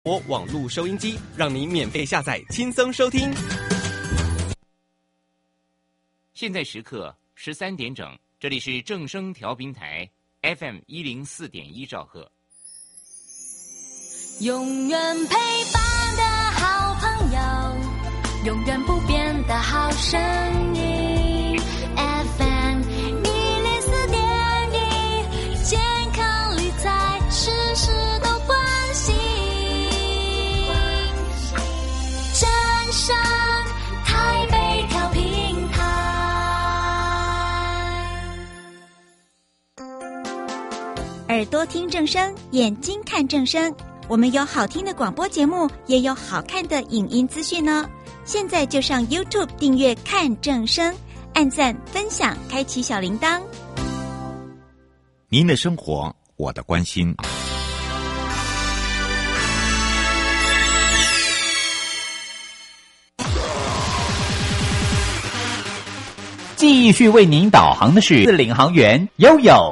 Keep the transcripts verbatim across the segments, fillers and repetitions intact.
我网络收音机，让你免费下载，轻松收听。 现在时刻十三点整，这里是正声调频台 F M 一零四点一兆赫。 永远陪伴的好朋友，永远不变的好声音 F M 一零四点一，健康理财事事都关心，正声台北调频台。 耳朵听正声，眼睛看正声，我们有好听的广播节目，也有好看的影音资讯呢。现在就上 YouTube 订阅看正声，按赞分享，开启小铃铛。 您的生活，我的关心。 继续为您导航的是领航员悠悠。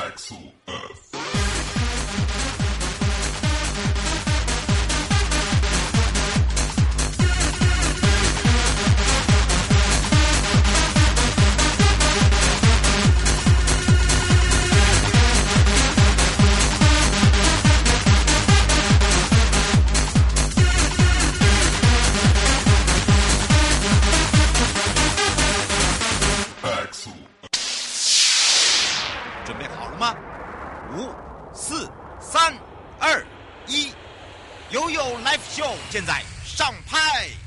现在上拍。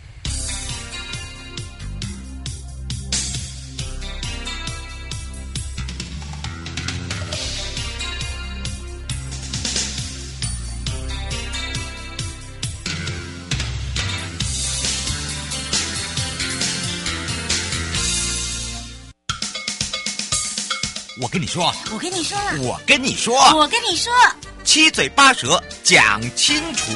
我跟你说， 我跟你说了， 我跟你说， 我跟你说， 七嘴八舌讲清楚。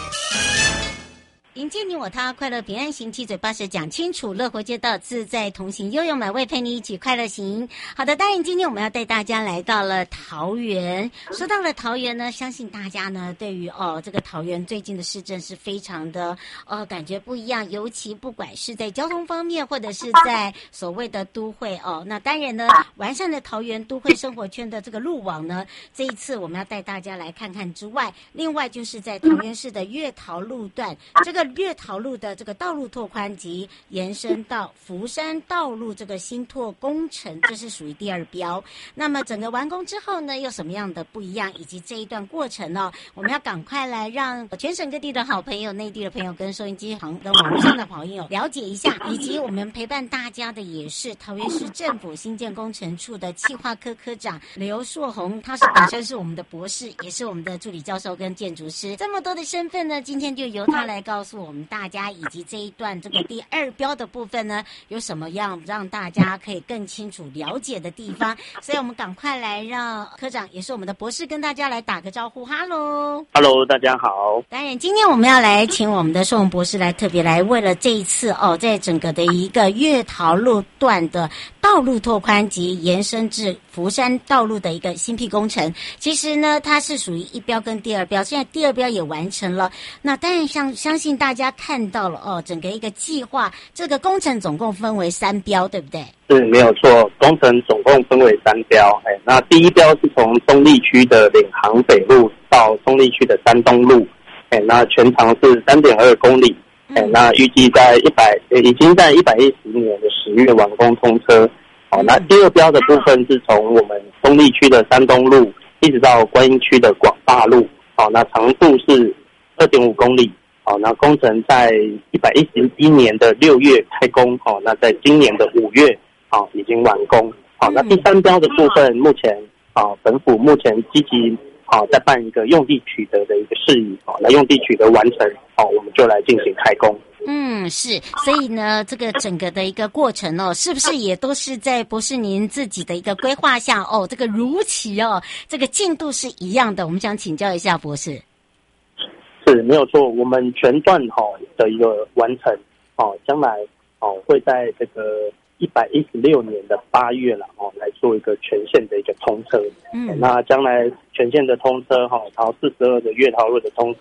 迎接你我他，快乐平安行，七嘴八舌讲清楚，乐活街道自在同行，悠悠美味陪你一起快乐行。好的，当然今天我们要带大家来到了桃园。说到了桃园呢，相信大家呢对于哦这个桃园最近的市政是非常的呃感觉不一样，尤其不管是在交通方面，或者是在所谓的都会哦，那当然呢完善的桃园都会生活圈的这个路网呢，这一次我们要带大家来看看之外，另外就是在桃园市的月桃路段，这个月桃路的这个道路拓宽及延伸到福山道路这个新拓工程，这是属于第二标。那么整个完工之后呢，有什么样的不一样，以及这一段过程呢、哦，我们要赶快来让全省各地的好朋友、内地的朋友跟收音机旁跟网络上的朋友了解一下，以及我们陪伴大家的也是桃园市政府新建工程处的企划科科长刘硕宏，他是本身是我们的博士，也是我们的助理教授跟建筑师，这么多的身份呢，今天就由他来告诉我们大家，以及这一段这个第二标的部分呢，有什么样让大家可以更清楚了解的地方。所以我们赶快来让科长，也是我们的博士，跟大家来打个招呼。哈喽， 哈喽，大家好。 当然，今天我们要来请我们的硕宏博士来特别来，为了这一次哦，在整个的一个月桃路段的道路拓宽及延伸至福山道路的一个新辟工程，其实呢，它是属于一标跟第二标，现在第二标也完成了。那当然相相信大家看到了哦，整个一个计划，这个工程总共分为三标，对不对？ 是，没有错，工程总共分为三标。哎，那第一标是从中坜区的领航北路到中坜区的山东路，哎，那全长是 三点二公里。哎，那预计在一百，已经在一百一十年的十月完工通车。好，那第二标的部分是从我们中坜区的山东路一直到观音区的广大路。好，那长度是 二点五公里。好，那工程在一百一十一年的六月开工。好，那在今年的五月，好已经完工。好，那第三标的部分，目前啊本府目前积极好在办一个用地取得的一个事宜。好，那用地取得完成，好我们就来进行开工。 嗯，是，所以呢，这个整个的一个过程哦，是不是也都是在博士您自己的一个规划下哦？这个如期哦，这个进度是一样的。我们想请教一下博士。 是，没有错，我们全段哈、哦、的一个完成，哦，将来哦会在这个一百一十六年的八月了哦，来做一个全线的一个通车。嗯，那将来全线的通车哈，桃四十二的月桃路的通车，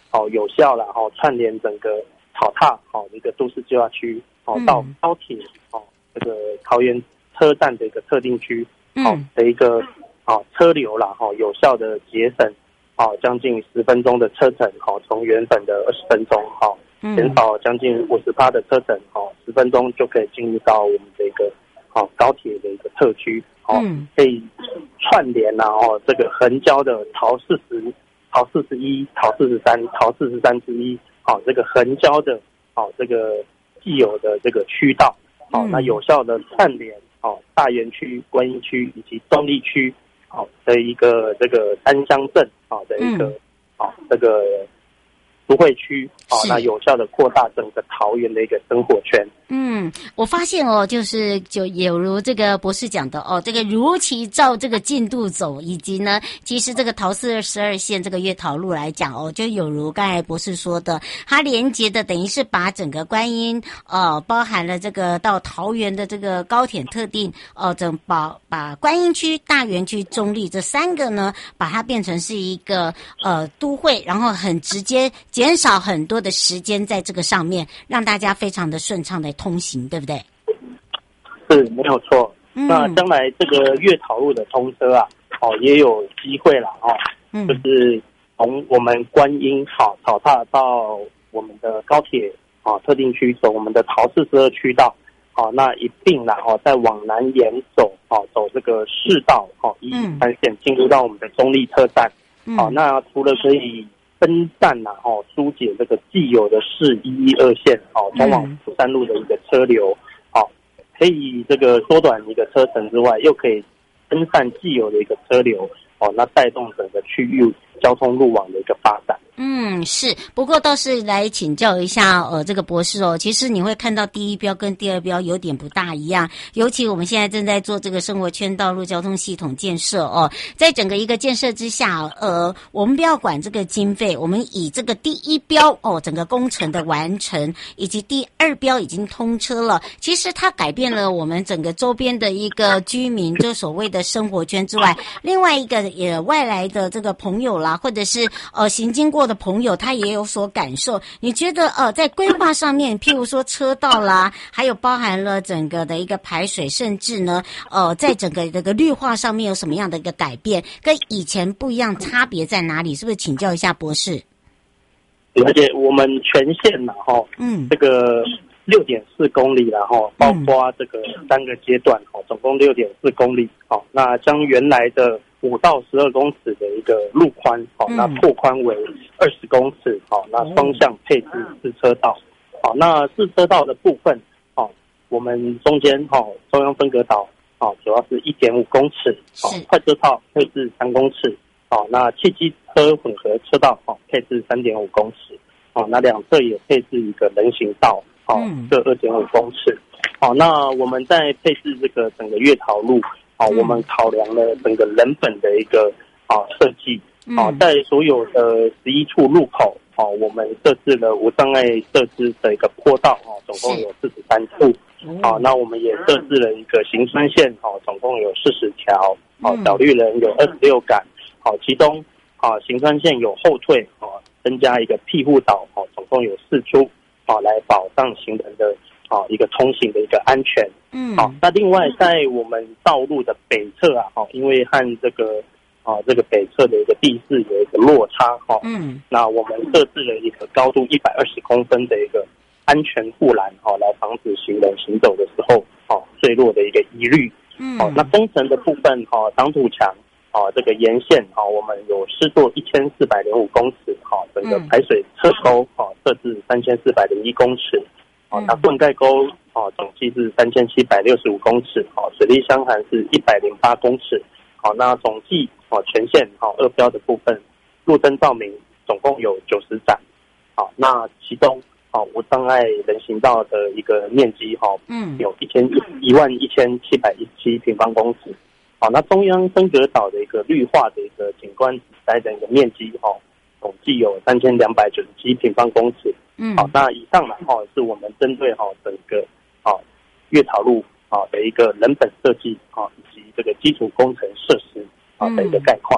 哦有效了哦串联整个草踏哦的一个都市计划区哦到高铁哦这个桃园车站的一个特定区哦的一个哦车流啦哦有效的节省哦将近十分钟的车程哦从原本的二十分钟哦减少将近五十趴的车程哦十分钟就可以进入到我们的一个哦高铁的一个特区哦可以串联啊哦这个横交的桃四十桃四十一桃四十三桃四十三之一哦这个横交的哦这个既有的这个区道哦那有效的串联哦大园区观音区以及中立区哦的一个这个三乡镇哦的一个哦这个都会区哦那有效的扩大整个桃园的一个生活圈。 嗯，我发现哦，就是就有如这个博士讲的哦，这个如期照这个进度走，以及呢，其实这个桃四十二线这个月桃路来讲哦，就有如刚才博士说的，它连接的等于是把整个观音呃，包含了这个到桃园的这个高铁特定呃，整把把观音区、大园区、中立这三个呢，把它变成是一个呃都会，然后很直接减少很多的时间在这个上面，让大家非常的顺畅的通行，对不对？ 是没有错。 嗯、 那将来这个月桃路的通车啊，哦也有机会啦哦，嗯、就是从我们观音好草踏到我们的高铁啊特定区，走我们的桃四十二区道，好、哦、那一并啦哦再往南沿走，哦走这个市道哦一三线进入到我们的中立车站。好、嗯哦，那除了可以分散呐、啊，哦，疏解这个既有的市一一二线哦，通往福山路的一个车流，哦，可以这个缩短一个车程之外，又可以分散既有的一个车流，哦，那带动整个区域交通路网的一个发展。 嗯，是。不过倒是来请教一下，呃，这个博士哦，其实你会看到第一标跟第二标有点不大一样，尤其我们现在正在做这个生活圈道路交通系统建设哦，在整个一个建设之下，呃，我们不要管这个经费，我们以这个第一标哦，整个工程的完成，以及第二标已经通车了，其实它改变了我们整个周边的一个居民，就所谓的生活圈之外，另外一个也外来的这个朋友啦，或者是呃行经过的朋友他也有所感受。你觉得呃在规划上面，譬如说车道啦，还有包含了整个的一个排水，甚至呢呃在整个这个绿化上面有什么样的一个改变，跟以前不一样，差别在哪里？是不是请教一下博士？ 而且我们全线呐哈，嗯，这个六点四公里然后包括这个三个阶段哦，总共六点四公里哦，那将原来的五到十二公尺的一个路宽，好、哦，那拓宽为二十公尺，好、哦，那双向配置四车道，好、哦，那四车道的部分，哦，我们中间哈、哦、中央分隔岛，哦，主要是一点五公尺，好、哦，快车道配置三公尺，好、哦，那汽机车混合车道，哦，配置三点五公尺，好、哦，那两侧也配置一个人行道，好、哦，各二点五公尺，好、哦，那我们在配置这个整个月桃路。好、哦，我们考量了整个人本的一个啊设计，好、哦，在所有的十一处路口，好、哦，我们设置了无障碍设置的一个坡道，哦，总共有四十三处，好、哦，那我们也设置了一个行穿线，哦，总共有四十条，好、哦，小绿人有二十六杆，好、哦，其中啊行穿线有后退，哦，增加一个庇护岛，哦，总共有四处，哦，来保障行人的。啊，一个通行的一个安全，嗯，好、啊，那另外在我们道路的北侧啊，哈、啊，因为和这个啊这个北侧的一个地势有一个落差，哈、啊，嗯，那我们设置了一个高度一百二十公分的一个安全护栏，哈、啊，来防止行人行走的时候，啊坠落的一个疑虑，嗯，好、啊，那工程的部分，哈、啊，挡土墙，啊，这个沿线，啊，我们有施作一千四百零五公尺，哈、啊，整个排水侧沟，啊，设置三千四百零一公尺。哦，那灌溉沟哦，总计是三千七百六十五公尺，哦，水利箱涵是一百零八公尺，好、哦，那总计哦全线哦二标的部分，路灯照明总共有九十盏，好、哦，那其中哦无障碍人行道的一个面积哈、哦，嗯，有一千一万一千七百一十七平方公尺，好、哦，那中央分隔岛的一个绿化的一个景观植栽的一个面积哈、哦，总计有三千两百九十七平方公尺。嗯，好，那以上呢，哈，是我们针对哈整个啊月桃路啊的一个人本设计啊以及这个基础工程设施啊的一个概况。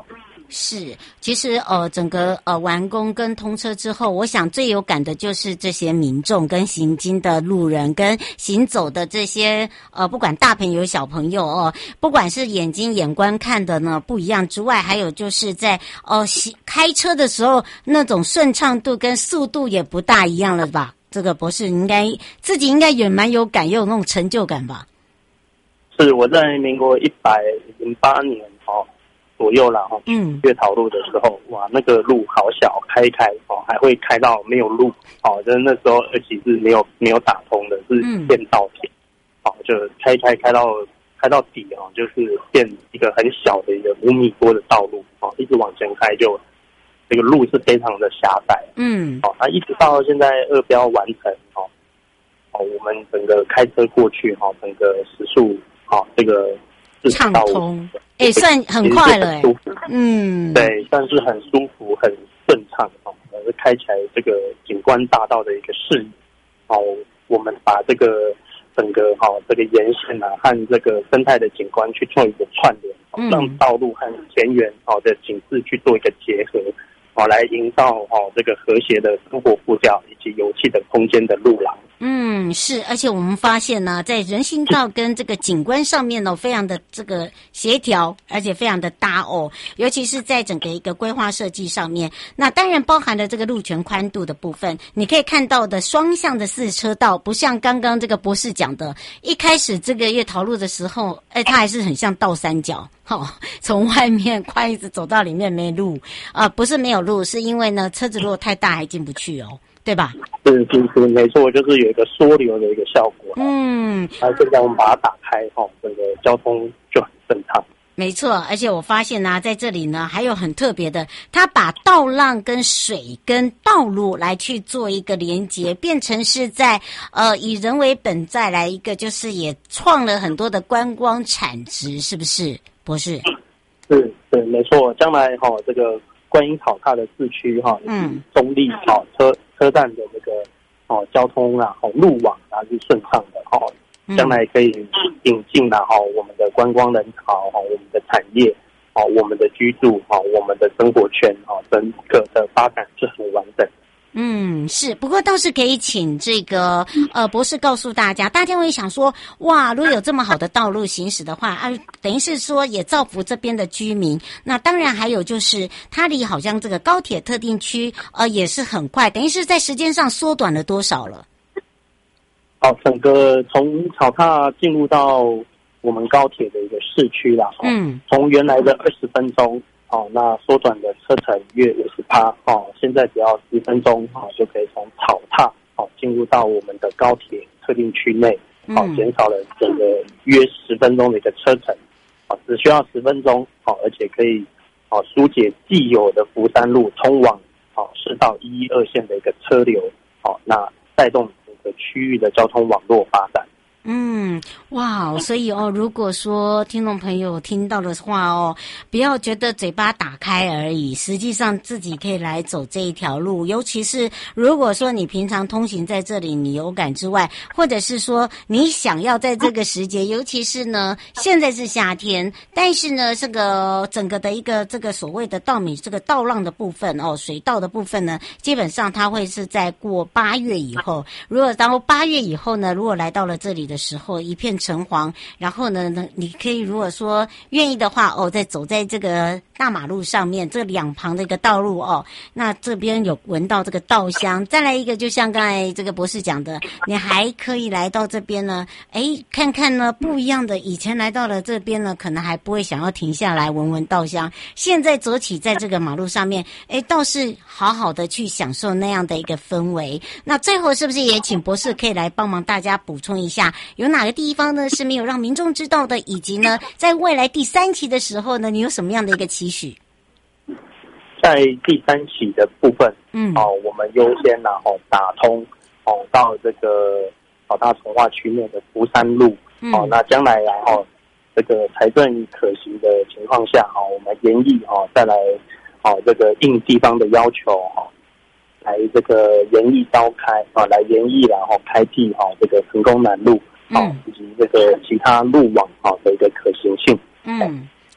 是，其实呃，整个呃完工跟通车之后，我想最有感的就是这些民众跟行经的路人跟行走的这些呃，不管大朋友小朋友哦，不管是眼睛眼观看的呢不一样之外，还有就是在呃开车的时候那种顺畅度跟速度也不大一样了吧？这个博士应该自己应该也蛮有感，也有那种成就感吧？ 是我在民国一百零八年哦。左右了哈，嗯，月桃路的时候，哇，那个路好小，开一开哦，还会开到没有路哦，就是那时候而且是没有没有打通的，是变道田，哦，就开一开开到开到底哦，就是变一个很小的一个五米多的道路哦，一直往前开就这个路是非常的狭窄，嗯，哦，那一直到现在二标完成哦，哦，我们整个开车过去哈，整个时速哦，这个畅通。哎、欸，算很快了哎、欸， 嗯，对，算是很舒服、很顺畅哦。是开起来这个景观大道的一个视野哦。我们把这个整个哈、哦、这个沿线啊和这个生态的景观去做一个串联，哦、让道路和田园哦的景致去做一个结合，哦，来营造哦这个和谐的生活步调以及有趣的空间的路廊。 嗯，是，而且我们发现呢，在人行道跟这个景观上面呢，非常的这个协调，而且非常的搭哦，尤其是在整个一个规划设计上面。那当然包含了这个路权宽度的部分，你可以看到的双向的四车道，不像刚刚这个博士讲的，一开始这个月桃路的时候，哎，它还是很像倒三角。哦，从外面快一直走到里面没路啊、呃，不是没有路，是因为呢车子如果太大还进不去哦，对吧？ 是是是，没错，就是有一个缩流的一个效果。嗯，那现在我们把它打开，哈、哦，整个交通就很顺畅。 没错，而且我发现呢、啊，在这里呢还有很特别的，它把道浪跟水跟道路来去做一个连结，变成是在呃以人为本再来一个，就是也创了很多的观光产值，是不是？博士， 是是没错，将来哈、哦、这个观音草踏的市区哈，嗯，中立哈、哦、车车站的这个哦交通啊，哦路网啊是顺畅的哦，将来可以引进了哈、哦、我们的观光人潮哈、哦、我们的产业哦我们的居住哈、哦、我们的生活圈哈、哦、整个的发展是很完整。 嗯，是，不过倒是可以请这个呃博士告诉大家，大家会想说，哇，如果有这么好的道路行驶的话，啊，等于是说也造福这边的居民。那当然还有就是，它离好像这个高铁特定区呃也是很快，等于是在时间上缩短了多少了？ 好，整个从草踏进入到我们高铁的一个市区啦，嗯，从原来的二十分钟。哦，那缩短的车程约五十趴哦，现在只要十分钟哦，就可以从草踏哦进入到我们的高铁特定区内，哦，减少了整个约十分钟的一个车程，哦，只需要十分钟哦，而且可以哦疏解既有的福山路通往哦市道一一二线的一个车流，哦，那带动整个区域的交通网络发展。 嗯，哇，所以哦，如果说听众朋友听到的话哦，不要觉得嘴巴打开而已，实际上自己可以来走这一条路。尤其是如果说你平常通行在这里你有感之外，或者是说你想要在这个时节，尤其是呢现在是夏天，但是呢这个整个的一个这个所谓的稻米这个稻浪的部分哦，水稻的部分呢，基本上它会是在过八月以后。如果到八月以后呢，如果来到了这里的时候一片橙黄，然后呢你可以如果说愿意的话哦，再走在这个大马路上面这两旁的一个道路哦，那这边有闻到这个稻香。再来一个就像刚才这个博士讲的，你还可以来到这边呢，诶看看呢不一样的，以前来到了这边呢可能还不会想要停下来闻闻稻香，现在走起在这个马路上面，诶倒是好好的去享受那样的一个氛围。那最后是不是也请博士可以来帮忙大家补充一下，有哪个地方呢是没有让民众知道的，以及呢在未来第三期的时候呢，你有什么样的一个期许？ 在第三期的部分，嗯，哦，我们优先然后、哦、打通哦到这个老大从化区内的福山路，嗯、哦，那将来然后、哦、这个财政可行的情况下，哦，我们研议哦再来哦这个应地方的要求哦。来这个研议召开啊，来研议然后开辟啊这个成功南路啊、嗯、以及这个其他路网啊的一个可行性。 嗯，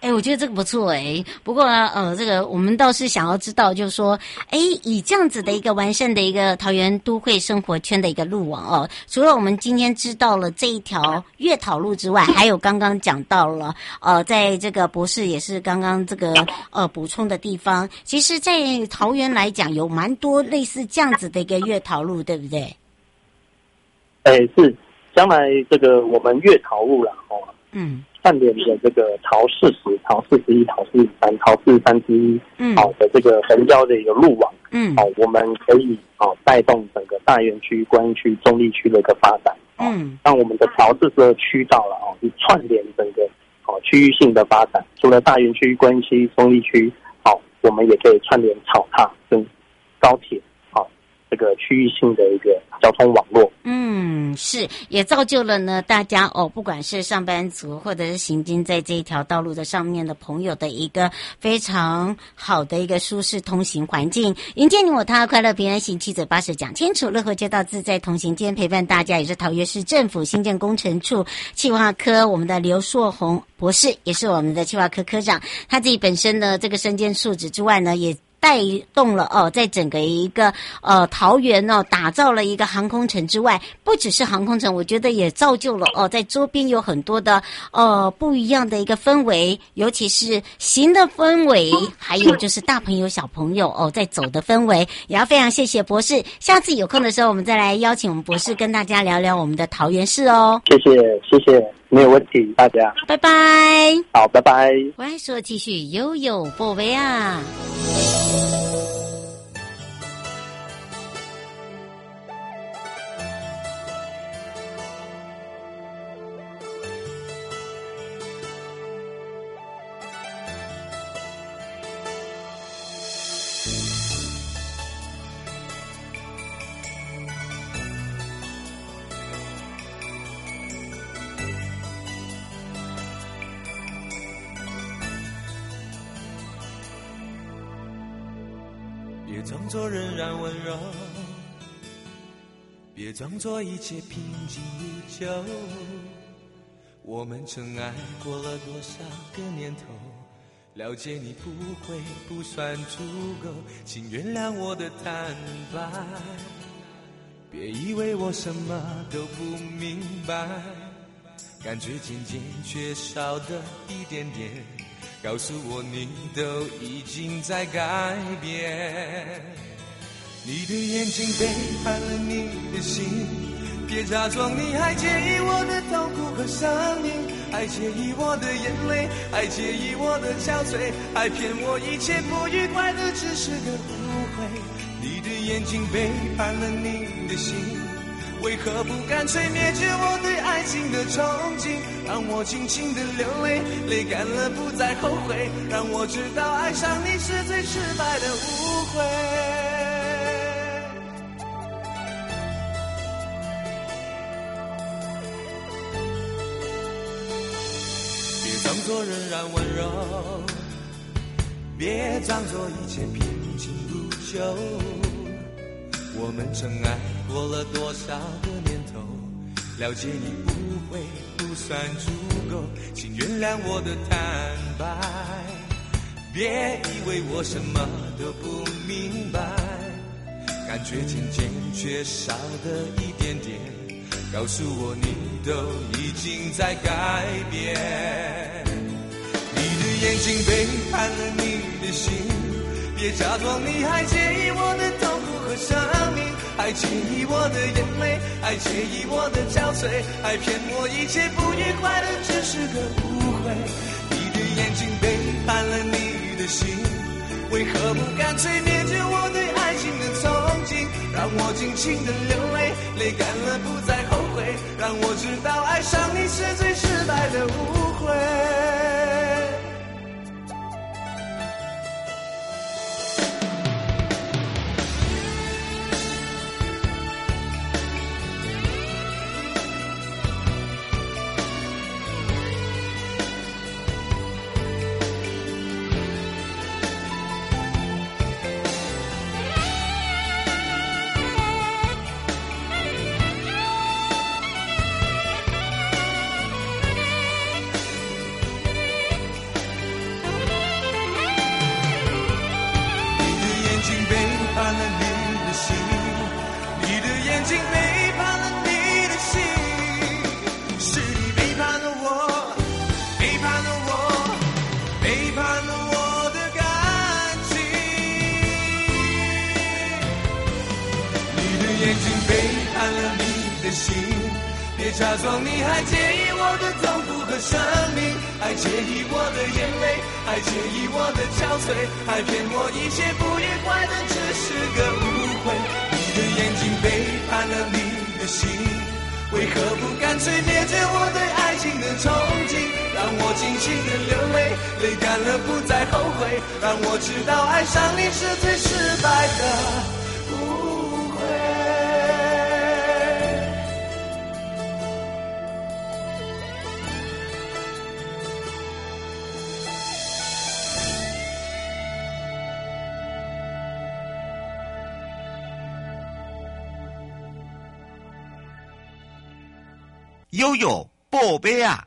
哎，我觉得这个不错哎。不过呢，呃，这个我们倒是想要知道，就是说，哎，以这样子的一个完善的一个桃园都会生活圈的一个路网哦，除了我们今天知道了这一条月桃路之外，还有刚刚讲到了，呃，在这个博士也是刚刚这个呃补充的地方，其实，在桃园来讲，有蛮多类似这样子的一个月桃路，对不对？ 哎，是，将来这个我们月桃路啦，哦，嗯。串联的这个桃四十、桃四十一、桃四十三、桃四十三之一，嗯，好的这个横交的一个路网，嗯，好，我们可以好带动整个大园区、观音区、中坜区的一个发展，嗯，让我们的桃四十二区道了哦，去串联整个哦区域性的发展。除了大园区、观音区、中坜区，好，我们也可以串联草踏跟高铁，好，这个区域性的一个交通网络。 嗯，是，也造就了呢，大家哦，不管是上班族或者是行经在这一条道路的上面的朋友的一个非常好的一个舒适通行环境。迎接你我他，快乐平安行，七嘴八舌讲清楚，乐活街道自在同行。今天陪伴大家也是桃园市政府新建工程处企划科我们的刘硕宏博士，也是我们的企划科科长。他自己本身的这个身兼数职之外呢，也带动了哦，在整个一个呃桃园哦，打造了一个航空城之外，不只是航空城，我觉得也造就了哦，在周边有很多的呃不一样的一个氛围，尤其是行的氛围，还有就是大朋友小朋友哦在走的氛围。也要非常谢谢博士，下次有空的时候，我们再来邀请我们博士跟大家聊聊我们的桃园市哦。 谢谢，谢谢，没有问题，大家， 拜拜。 好，拜拜。 我还说继续悠悠波维啊。 别装作仍然温柔，别装作一切平静如旧。我们曾爱过了多少个年头，了解你不会不算足够，请原谅我的坦白，别以为我什么都不明白，感觉渐渐缺少的一点点，告诉我你都已经在改变。你的眼睛背叛了你的心，别假装你还介意我的痛苦和伤心，还介意我的眼泪，还介意我的憔悴，还骗我一切不愉快的只是个误会。你的眼睛背叛了你的心，为何不干脆灭绝我对爱情的憧憬，让我轻轻的流泪，泪干了不再后悔，让我知道爱上你是最失败的误会。别装作仍然温柔，别装作一切平静如旧，我们曾爱过了多少个年头，了解你不会不算足够，请原谅我的坦白，别以为我什么都不明白，感觉渐渐缺少的一点点，告诉我你都已经在改变。你的眼睛背叛了你的心，别假装你还介意我的痛苦和伤心，还介意我的眼泪，还介意我的憔悴，还骗我一切不愉快的只是个误会。你的眼睛背叛了你的心，为何不干脆灭绝我对爱情的憧憬，让我尽情的流泪，泪干了不再后悔，让我知道爱上你是最失败的误会。 眼睛背叛了你的心，别假装你还介意我的痛苦和生命，还介意我的眼泪，还介意我的憔悴，还骗我一切不愉快的只是个误会。你的眼睛背叛了你的心，为何不干脆灭绝我对爱情的憧憬，让我尽情的流泪，泪干了不再后悔，让我知道爱上你是最失败的误会。 悠悠宝贝啊，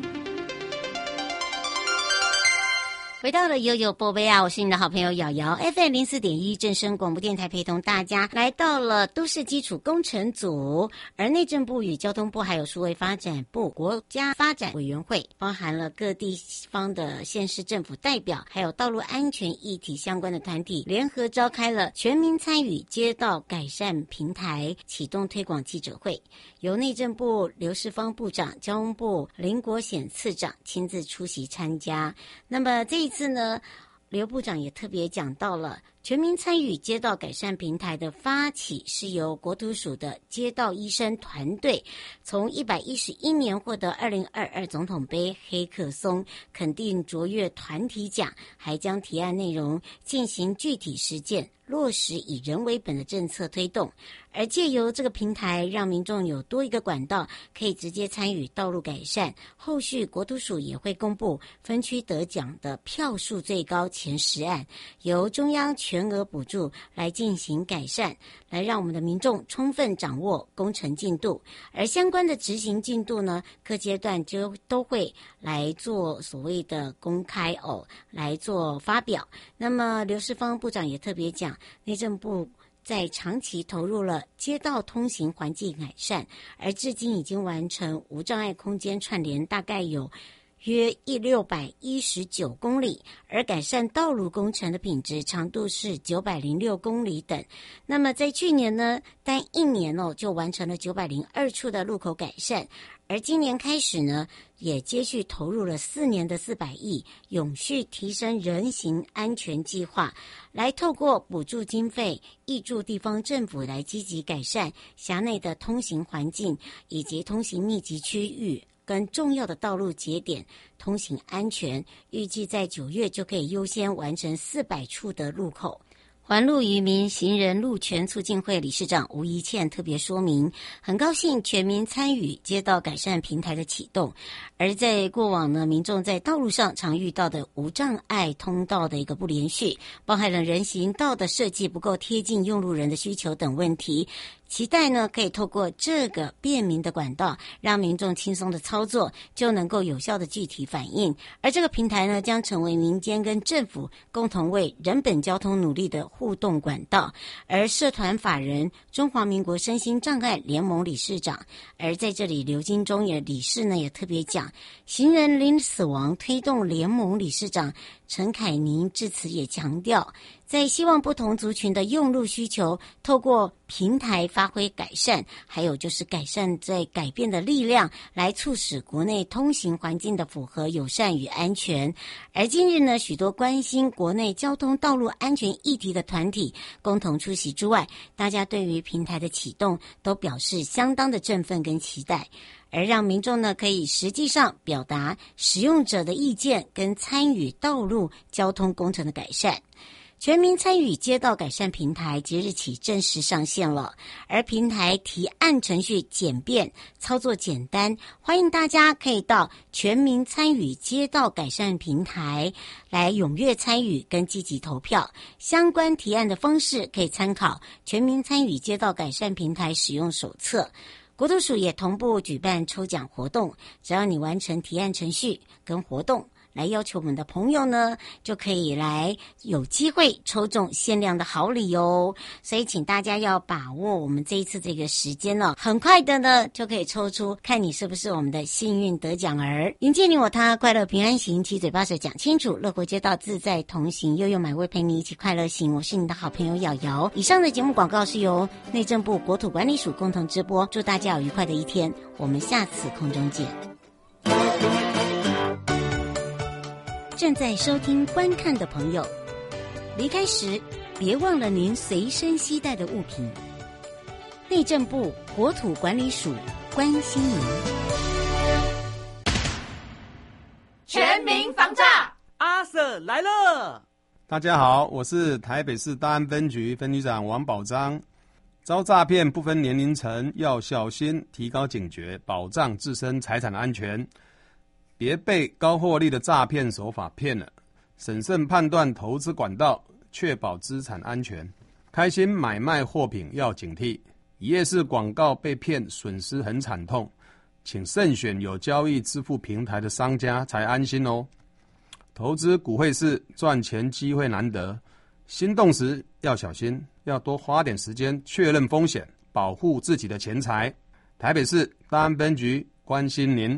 回到了悠悠宝贝啊，我是你的好朋友瑶瑶 ，F M 零四点一正声广播电台，陪同大家来到了都市基础工程组，而内政部与交通部还有数位发展部国家发展委员会，包含了各地方的县市政府代表，还有道路安全议题相关的团体，联合召开了全民参与街道改善平台启动推广记者会，由内政部刘世芳部长、交通部林国显次长亲自出席参加。那么这一次呢，刘部长也特别讲到了全民参与街道改善平台的发起是由国土署的街道医生团队，从一百一十一年获得二零二二总统杯黑客松肯定卓越团体奖，还将提案内容进行具体实践，落实以人为本的政策推动，而借由这个平台让民众有多一个管道可以直接参与道路改善。后续国土署也会公布分区得奖的票数最高前十案，由中央全额补助来进行改善，来让我们的民众充分掌握工程进度。而相关的执行进度呢，各阶段就都会来做所谓的公开哦，来做发表。那么刘世芳部长也特别讲，内政部在长期投入了街道通行环境改善，而至今已经完成无障碍空间串联大概有约六百一十九公里，而改善道路工程的品质长度是九百零六公里等。那么在去年呢，单一年哦就完成了九百零二处的路口改善，而今年开始呢，也接续投入了四年的四百亿永续提升人行安全计划，来透过补助经费挹注地方政府来积极改善辖内的通行环境以及通行密集区域跟重要的道路节点通行安全，预计在九月就可以优先完成四百处的路口。环路渔民行人路权促进会理事长吴怡倩特别说明，很高兴全民参与街道改善平台的启动，而在过往呢，民众在道路上常遇到的无障碍通道的一个不连续，包含了人行道的设计不够贴近用路人的需求等问题，期待呢可以透过这个便民的管道，让民众轻松的操作就能够有效的具体反映。而这个平台呢，将成为民间跟政府共同为人本交通努力的互动管道。而社团法人中华民国身心障碍联盟理事长，而在这里刘金忠也理事呢也特别讲，行人零死亡推动联盟理事长陈凯宁致辞也强调，在希望不同族群的用路需求透过平台发挥改善，还有就是改善在改变的力量，来促使国内通行环境的符合友善与安全。而今日呢，许多关心国内交通道路安全议题的团体共同出席之外，大家对于平台的启动都表示相当的振奋跟期待，而让民众呢可以实际上表达使用者的意见跟参与道路交通工程的改善。全民参与街道改善平台即日起正式上线了，而平台提案程序简便，操作简单，欢迎大家可以到全民参与街道改善平台来踊跃参与跟积极投票。相关提案的方式可以参考全民参与街道改善平台使用手册。国土署也同步举办抽奖活动，只要你完成提案程序跟活动， 来要求我们的朋友呢，就可以来有机会抽中限量的好礼哦。所以请大家要把握我们这一次这个时间哦，很快的呢就可以抽出，看你是不是我们的幸运得奖儿。迎接你我他，快乐平安行，七嘴八舌讲清楚，乐活街道自在同行，悠悠买味陪你一起快乐行。我是你的好朋友瑶瑶。以上的节目广告是由内政部国土管理署共同直播，祝大家有愉快的一天，我们下次空中见。正在收听观看的朋友，离开时别忘了您随身携带的物品。内政部国土管理署关心您。 全民防诈， 阿 Sir 来了。 大家好，我是台北市大安分局分局长王宝章。遭诈骗不分年龄层，要小心，提高警觉，保障自身财产的安全，别被高获利的诈骗手法骗了。审慎判断投资管道，确保资产安全。开心买卖货品要警惕，一页式广告被骗，损失很惨痛，请慎选有交易支付平台的商家才安心哦。投资股汇市赚钱机会难得，心动时要小心，要多花点时间确认风险，保护自己的钱财。台北市大安分局关心您。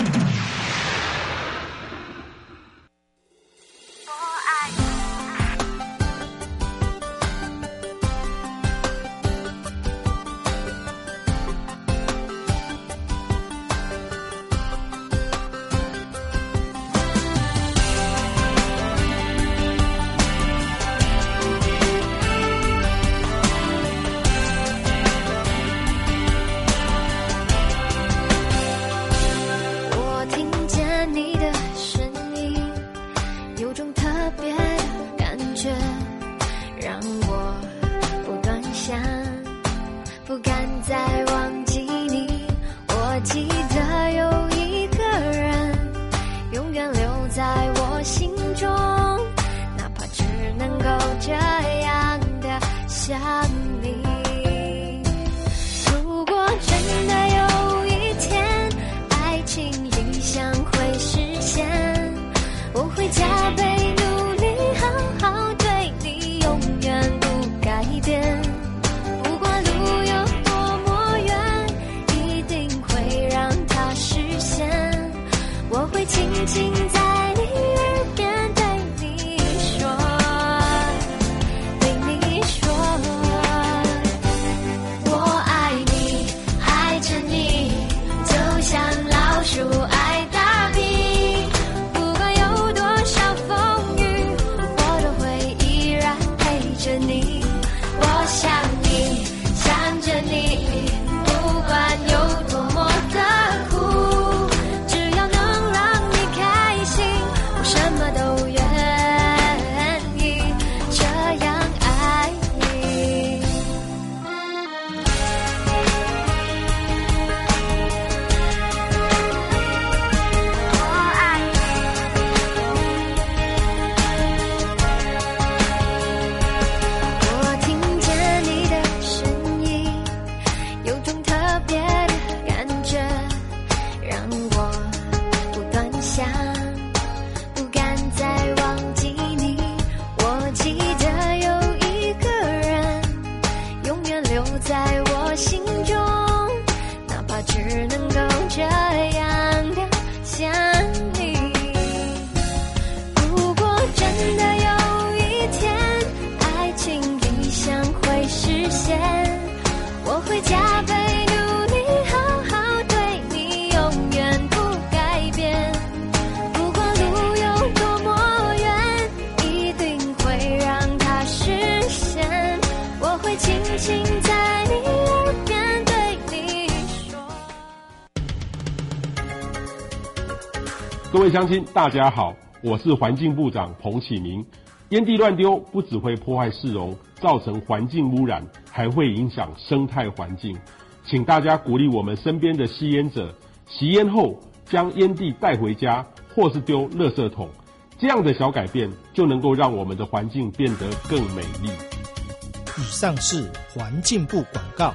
各位乡亲，大家好，我是环境部长彭启明。烟蒂乱丢不只会破坏市容，造成环境污染，还会影响生态环境。请大家鼓励我们身边的吸烟者，吸烟后将烟蒂带回家，或是丢垃圾桶。这样的小改变就能够让我们的环境变得更美丽。 以上是环境部广告。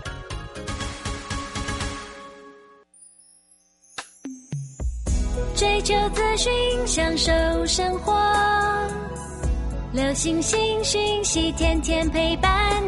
追求资讯，享受生活。流星星讯息，天天陪伴。